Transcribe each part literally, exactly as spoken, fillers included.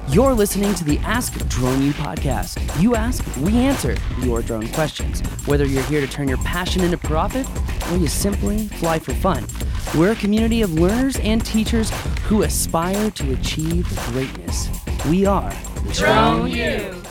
You're listening to the Ask Drone U podcast. You ask, we answer your drone questions. Whether you're here to turn your passion into profit or you simply fly for fun, we're a community of learners and teachers who aspire to achieve greatness. We are Drone U.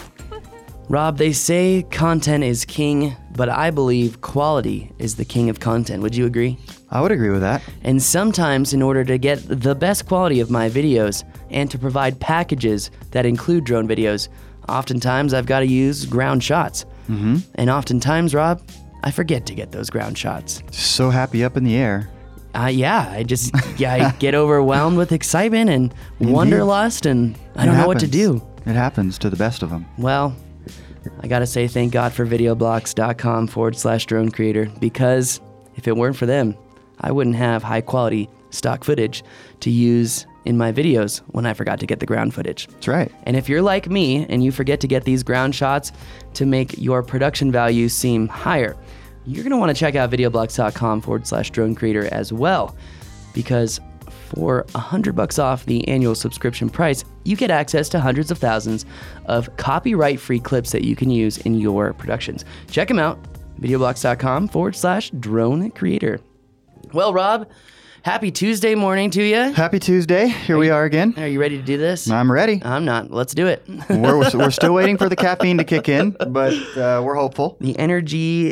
Rob, they say content is king, but I believe quality is the king of content. Would you agree? I would agree with that. And sometimes in order to get the best quality of my videos and to provide packages that include drone videos, oftentimes I've got to use ground shots. Mm-hmm. And oftentimes, Rob, I forget to get those ground shots. So happy up in the air. Uh, yeah, I just yeah, I get overwhelmed with excitement and Indeed. wanderlust, and I It don't know what happens. to do. It happens to the best of them. Well, I gotta say thank God for videoblocks.com forward slash drone creator, because if it weren't for them, I wouldn't have high quality stock footage to use in my videos when I forgot to get the ground footage. That's right. And if you're like me and you forget to get these ground shots to make your production value seem higher, you're gonna wanna check out videoblocks.com forward slash drone creator as well, because for a hundred bucks off the annual subscription price, you get access to hundreds of thousands of copyright-free clips that you can use in your productions. Check them out, videoblocks.com forward slash drone creator. Well, Rob, happy Tuesday morning to you. Happy Tuesday. Here we are again. Are you ready to do this? I'm ready. I'm not. Let's do it. we're, we're, we're still waiting for the caffeine to kick in, but uh, we're hopeful. The energy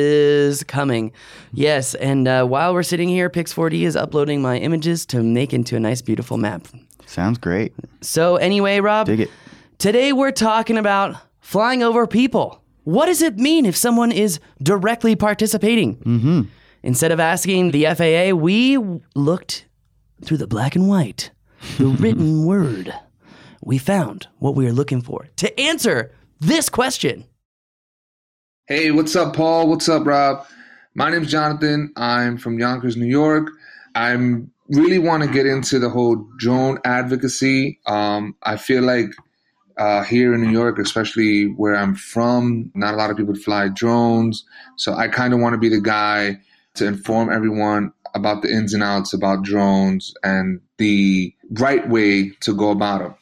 is coming. Yes, and uh, while we're sitting here, Pix four D is uploading my images to make into a nice, beautiful map. Sounds great. So anyway, Rob, Dig it. today we're talking about flying over people. What does it mean if someone is directly participating? Mm-hmm. Instead of asking the F A A, we looked through the black and white, the written word. We found what we were looking for to answer this question. Hey, what's up, Paul? What's up, Rob? My name's Jonathan. I'm from Yonkers, New York. I really want to get into the whole drone advocacy. Um, I feel like uh, here in New York, especially where I'm from, not a lot of people fly drones. So I kind of want to be the guy to inform everyone about the ins and outs about drones and the right way to go about them.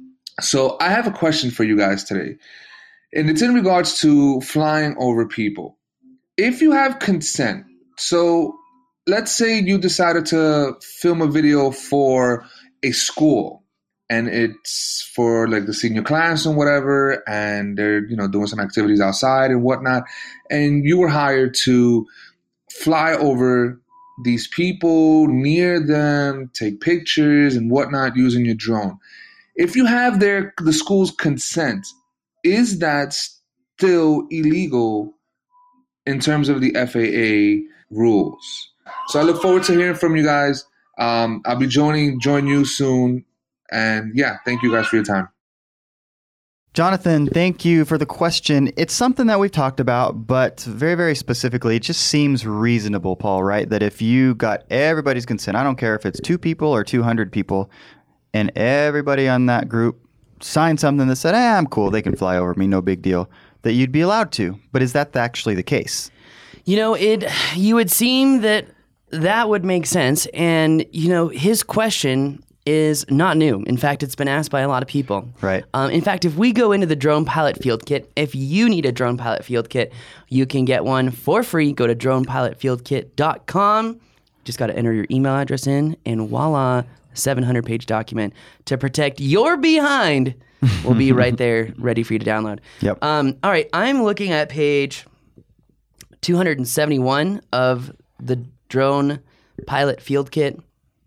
So I have a question for you guys today, and it's in regards to flying over people. If you have consent, so let's say you decided to film a video for a school, and it's for like the senior class and whatever, and they're, you know, doing some activities outside and whatnot, and you were hired to fly over these people, near them, take pictures and whatnot using your drone. If you have their the school's consent, is that still illegal in terms of the F A A rules? So I look forward to hearing from you guys. Um, I'll be joining join you soon. And yeah, thank you guys for your time. Jonathan, thank you for the question. It's something that we've talked about, but very, very specifically, it just seems reasonable, Paul, right? That if you got everybody's consent, I don't care if it's two people or two hundred people, and everybody on that group signed something that said, eh, I'm cool, they can fly over me, no big deal, that you'd be allowed to. But is that actually the case? You know, it. You would seem that that would make sense. And, you know, his question is not new. In fact, it's been asked by a lot of people. Right. Um, in fact, if we go into the Drone Pilot Field Kit, if you need a Drone Pilot Field Kit, you can get one for free. Go to drone pilot field kit dot com. Just got to enter your email address in, and voila, seven hundred page document to protect your behind will be right there, ready for you to download. Yep. Um, all right, I'm looking at page two hundred seventy-one of the Drone Pilot Field Kit.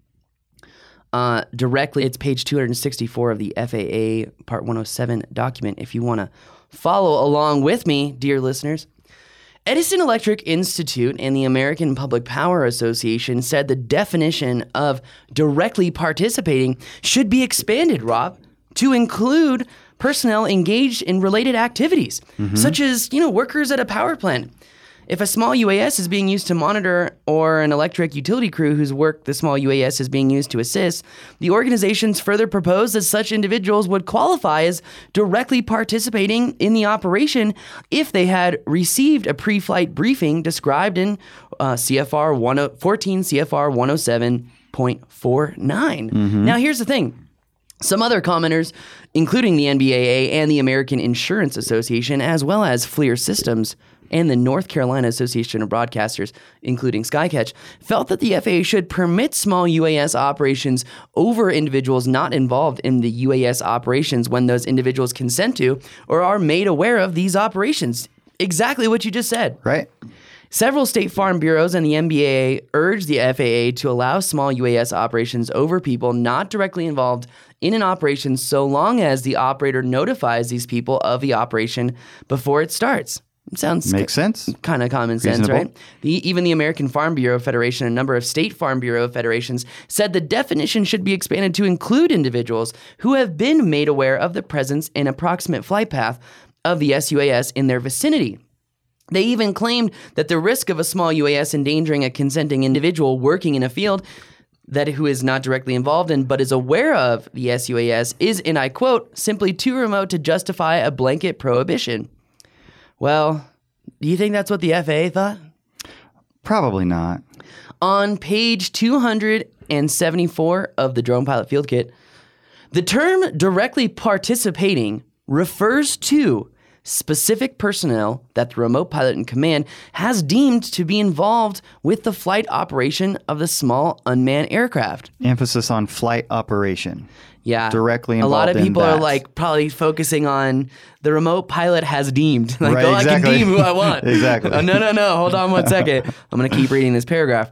Uh, directly, it's page two hundred sixty-four of the F A A Part one oh seven document. If you want to follow along with me, dear listeners, Edison Electric Institute and the American Public Power Association said the definition of directly participating should be expanded, Rob, to include personnel engaged in related activities, mm-hmm. such as, you know, workers at a power plant. If a small U A S is being used to monitor, or an electric utility crew whose work the small U A S is being used to assist, the organizations further proposed that such individuals would qualify as directly participating in the operation if they had received a pre-flight briefing described in uh, C F R fourteen C F R one oh seven point four nine. Mm-hmm. Now, here's the thing. Some other commenters, including the N B A A and the American Insurance Association, as well as FLIR Systems and the North Carolina Association of Broadcasters, including Skycatch, felt that the F A A should permit small U A S operations over individuals not involved in the U A S operations when those individuals consent to or are made aware of these operations. Exactly what you just said. Right. Several state farm bureaus and the N B A A urged the F A A to allow small U A S operations over people not directly involved in an operation so long as the operator notifies these people of the operation before it starts. It sounds Makes sense. Kind of common sense, Reasonable. right? The, even the American Farm Bureau Federation and a number of state farm bureau federations said the definition should be expanded to include individuals who have been made aware of the presence and approximate flight path of the S U A S in their vicinity. They even claimed that the risk of a small U A S endangering a consenting individual working in a field that who is not directly involved in but is aware of the S U A S is, and I quote, simply too remote to justify a blanket prohibition. Well, do you think that's what the F A A thought? Probably not. On page two hundred seventy-four of the Drone Pilot Field Kit, the term directly participating refers to specific personnel that the remote pilot in command has deemed to be involved with the flight operation of the small unmanned aircraft. Emphasis on flight operation. Yeah. Directly A lot of involved in people are that. like probably focusing on the remote pilot has deemed. Like, Right, oh, exactly. I can deem who I want. Exactly. Uh, no, no, no. Hold on one second. I'm going to keep reading this paragraph.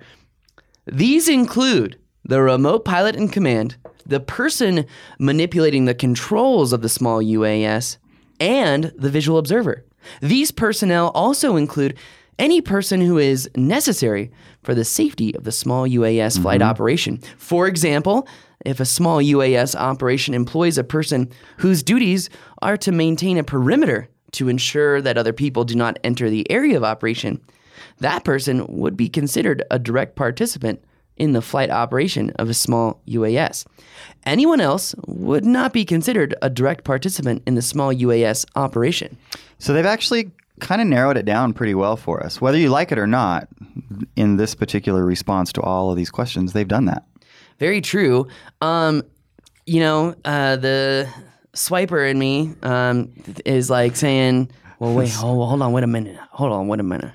These include the remote pilot in command, the person manipulating the controls of the small U A S, and the visual observer. These personnel also include any person who is necessary for the safety of the small U A S flight operation. For example, if a small U A S operation employs a person whose duties are to maintain a perimeter to ensure that other people do not enter the area of operation, that person would be considered a direct participant in the flight operation of a small U A S. Anyone else would not be considered a direct participant in the small U A S operation. So they've actually kind of narrowed it down pretty well for us. Whether you like it or not, in this particular response to all of these questions, they've done that. Very true. Um, you know, uh, the swiper in me um, is like saying, well, wait, hold, hold on, wait a minute. Hold on, wait a minute.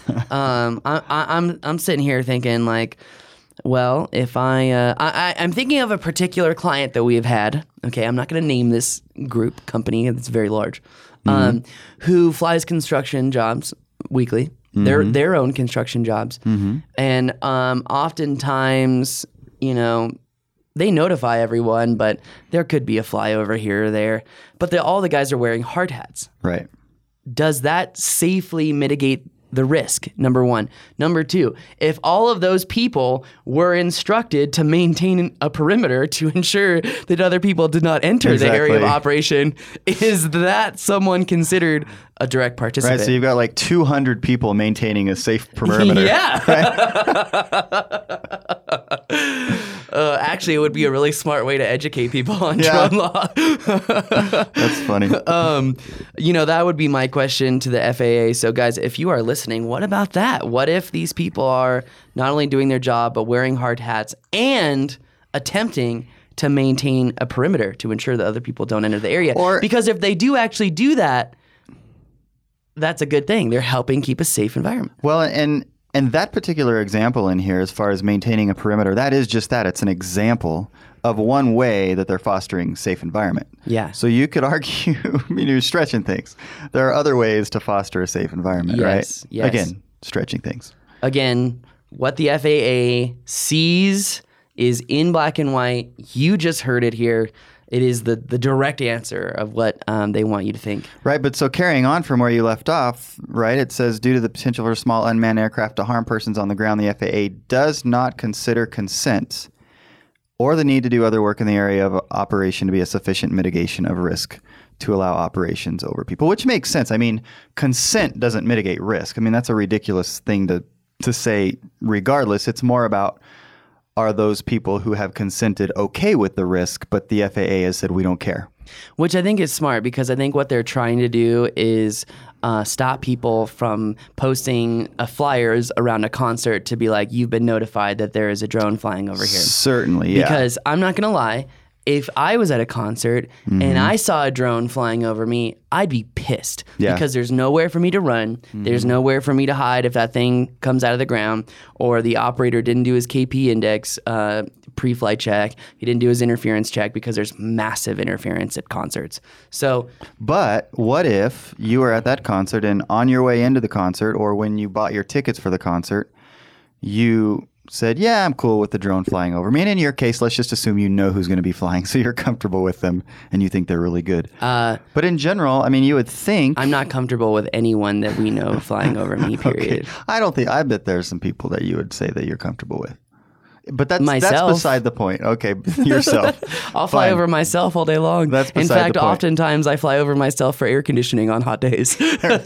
um, I, I, I'm I'm sitting here thinking like, well, if I, uh, I, I, I'm thinking of a particular client that we have had, okay, I'm not going to name this group, company, it's very large, um, who flies construction jobs weekly, their their own construction jobs. And um, oftentimes, you know, they notify everyone, but there could be a flyover here or there. But the, all the guys are wearing hard hats. Right. Does that safely mitigate the risk, number one? Number two, if all of those people were instructed to maintain a perimeter to ensure that other people did not enter the area of Exactly. operation, is that someone considered a direct participant? Right. So you've got like two hundred people maintaining a safe perimeter. Yeah. uh, actually, it would be a really smart way to educate people on Yeah. drone law. That's funny. Um, you know, that would be my question to the F A A. So, guys, if you are listening, what about that? What if these people are not only doing their job, but wearing hard hats and attempting to maintain a perimeter to ensure that other people don't enter the area? Or- because if they do actually do that, that's a good thing. They're helping keep a safe environment. Well, and and that particular example in here, as far as maintaining a perimeter, that is just that. It's an example of one way that they're fostering safe environment. Yeah. So you could argue, I mean, you're stretching things. There are other ways to foster a safe environment, Yes, right? yes. Again, stretching things. Again, what the F A A sees is in black and white. You just heard it here. It is the, the direct answer of what um, they want you to think. Right, but so carrying on from where you left off, right, it says due to the potential for small unmanned aircraft to harm persons on the ground, the F A A does not consider consent or the need to do other work in the area of operation to be a sufficient mitigation of risk to allow operations over people, which makes sense. I mean, consent doesn't mitigate risk. I mean, that's a ridiculous thing to, to say regardless. It's more about, are those people who have consented okay with the risk, but the F A A has said we don't care. Which I think is smart, because I think what they're trying to do is uh, stop people from posting uh, flyers around a concert to be like, you've been notified that there is a drone flying over here. Certainly, yeah. Because I'm not going to lie, if I was at a concert Mm-hmm. and I saw a drone flying over me, I'd be pissed Yeah. because there's nowhere for me to run. Mm-hmm. There's nowhere for me to hide if that thing comes out of the ground, or the operator didn't do his K P index uh, pre-flight check. He didn't do his interference check because there's massive interference at concerts. So But what if you were at that concert and on your way into the concert, or when you bought your tickets for the concert, you said, yeah, I'm cool with the drone flying over me. And in your case, let's just assume you know who's going to be flying, so you're comfortable with them and you think they're really good. uh, But in general, I mean, you would think... I'm not comfortable with anyone that we know flying over me, period. Okay. I don't think... I bet there's some people that you would say that you're comfortable with. But that's, that's Myself. beside the point. Okay, yourself. I'll fly Fine. over myself all day long. That's In beside fact, the point. oftentimes I fly over myself for air conditioning on hot days.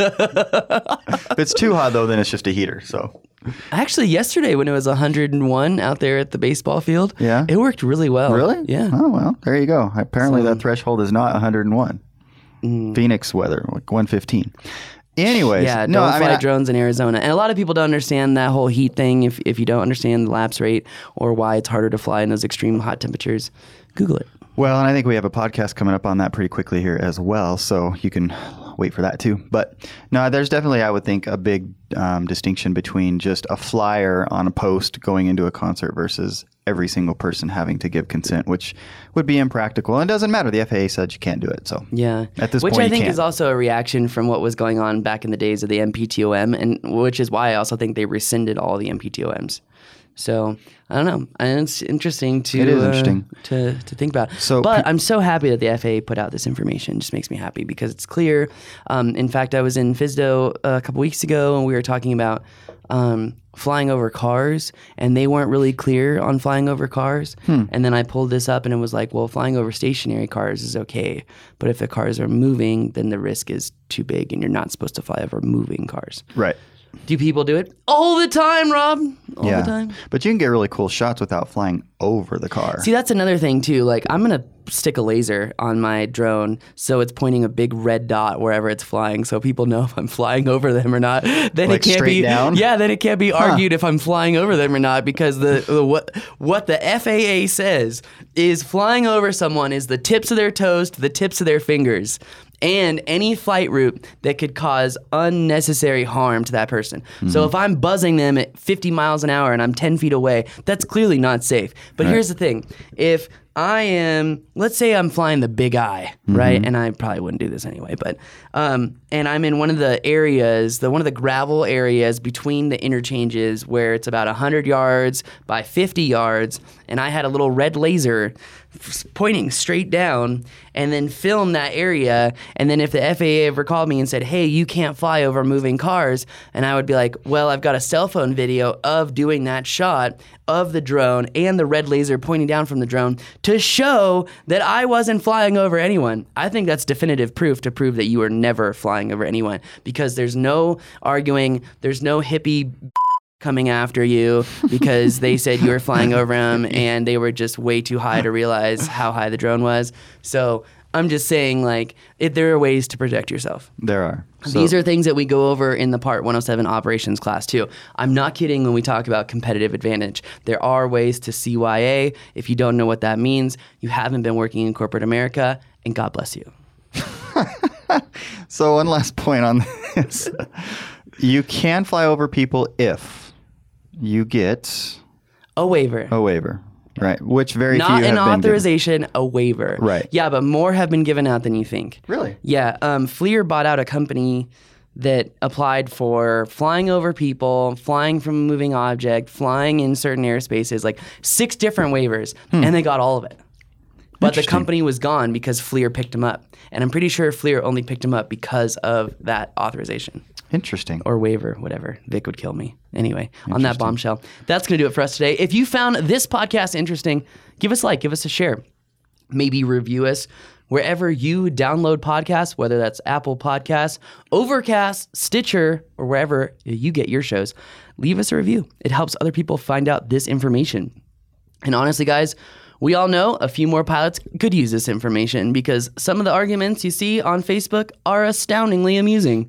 If it's too hot, though, then it's just a heater, so... Actually, yesterday when it was one hundred one out there at the baseball field, Yeah? it worked really well. Really? Yeah. Oh, well, there you go. Apparently So- that threshold is not one hundred one. Phoenix weather, like one fifteen. Anyways. Yeah, don't no, I fly mean, I- drones in Arizona. And a lot of people don't understand that whole heat thing if, if you don't understand the lapse rate or why it's harder to fly in those extreme hot temperatures. Google it. Well, and I think we have a podcast coming up on that pretty quickly here as well, so you can wait for that too. But no, there's definitely, I would think, a big um, distinction between just a flyer on a post going into a concert versus every single person having to give consent, which would be impractical. And it doesn't matter. The F A A said you can't do it. So Yeah. at this which point, I you think can't. is also a reaction from what was going on back in the days of the M P T O M, and which is why I also think they rescinded all the M P T O Ms. So I don't know. And it's interesting to It is uh, interesting. to to think about. So but pe- I'm so happy that the F A A put out this information. It just makes me happy because it's clear. Um, in fact, I was in F S D O a couple weeks ago and we were talking about um, flying over cars, and they weren't really clear on flying over cars. Hmm. And then I pulled this up and it was like, well, flying over stationary cars is okay, but if the cars are moving, then the risk is too big, and you're not supposed to fly over moving cars. Right. Do people do it all the time, Rob? All yeah. the time. But you can get really cool shots without flying over the car. See, that's another thing too. Like, I'm gonna stick a laser on my drone so it's pointing a big red dot wherever it's flying, so people know if I'm flying over them or not. Then Like it can't straight be. down? Yeah, then it can't be argued if I'm flying over them or not, because the, the what what the F A A says is flying over someone is the tips of their toes to the tips of their fingers, and any flight route that could cause unnecessary harm to that person. So if I'm buzzing them at fifty miles an hour and I'm ten feet away, that's clearly not safe. But here's the thing. If I am, let's say I'm flying the Big Eye, right? And I probably wouldn't do this anyway, but, um, and I'm in one of the areas, the one of the gravel areas between the interchanges where it's about one hundred yards by fifty yards, and I had a little red laser f- pointing straight down, and then film that area, and then if the F A A ever called me and said, hey, you can't fly over moving cars, and I would be like, well, I've got a cell phone video of doing that shot of the drone and the red laser pointing down from the drone to show that I wasn't flying over anyone. I think that's definitive proof to prove that you were never flying over anyone, because there's no arguing, there's no hippie coming after you because they said you were flying over them and they were just way too high to realize how high the drone was. So I'm just saying, like, it, there are ways to protect yourself. There are. So, These are things that we go over in the Part one oh seven operations class too. I'm not kidding when we talk about competitive advantage. There are ways to C Y A. If you don't know what that means, you haven't been working in corporate America, and God bless you. so one last point on this. You can fly over people if you get A waiver. a waiver. Right. Which very Not few an have been given. authorization, a waiver. Right. Yeah, but more have been given out than you think. Really? Yeah. Um, FLIR bought out a company that applied for flying over people, flying from a moving object, flying in certain airspaces, like six different waivers, and they got all of it. But the Interesting. company was gone because FLIR picked them up. And I'm pretty sure FLIR only picked them up because of that authorization. Interesting. Or waiver, whatever. Vic would kill me. Anyway, on that bombshell, that's going to do it for us today. If you found this podcast interesting, give us a like, give us a share. Maybe review us wherever you download podcasts, whether that's Apple Podcasts, Overcast, Stitcher, or wherever you get your shows. Leave us a review. It helps other people find out this information. And honestly, guys, we all know a few more pilots could use this information because some of the arguments you see on Facebook are astoundingly amusing.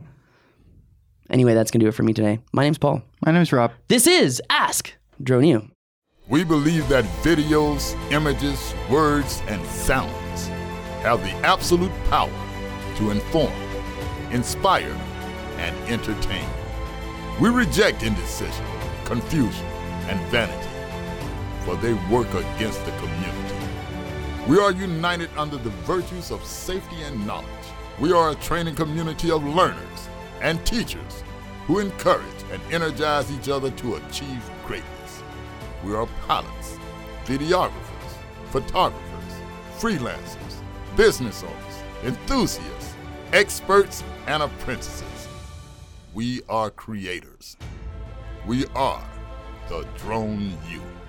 Anyway, that's going to do it for me today. My name's Paul. My name's Rob. This is Ask Drone U. We believe that videos, images, words, and sounds have the absolute power to inform, inspire, and entertain. We reject indecision, confusion, and vanity, for they work against the community. We are united under the virtues of safety and knowledge. We are a training community of learners and teachers who encourage and energize each other to achieve greatness. We are pilots, videographers, photographers, freelancers, business owners, enthusiasts, experts, and apprentices. We are creators. We are the Drone U.